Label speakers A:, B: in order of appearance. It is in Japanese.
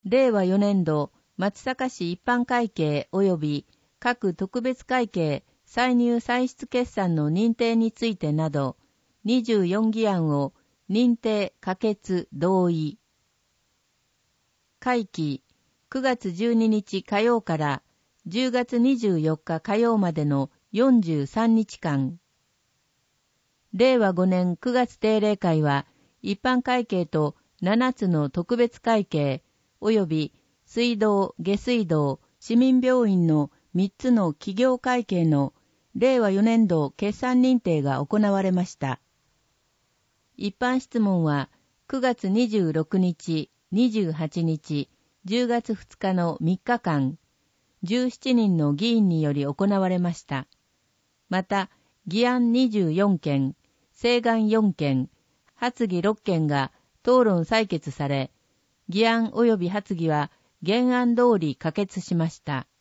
A: 令和4年度松阪市一般会計及び各特別会計歳入歳出決算の認定についてなど、24議案を認定、可決、同意。会期、9月12日火曜から10月24日火曜までの43日間。令和5年9月定例会は、一般会計と7つの特別会計、及び水道、下水道、市民病院の3つの企業会計の令和4年度決算認定が行われました。一般質問は9月26日、28日、10月2日の3日間、17人の議員により行われました。また、議案24件、請願4件、発議6件が討論採決され、議案及び発議は原案通り可決しました。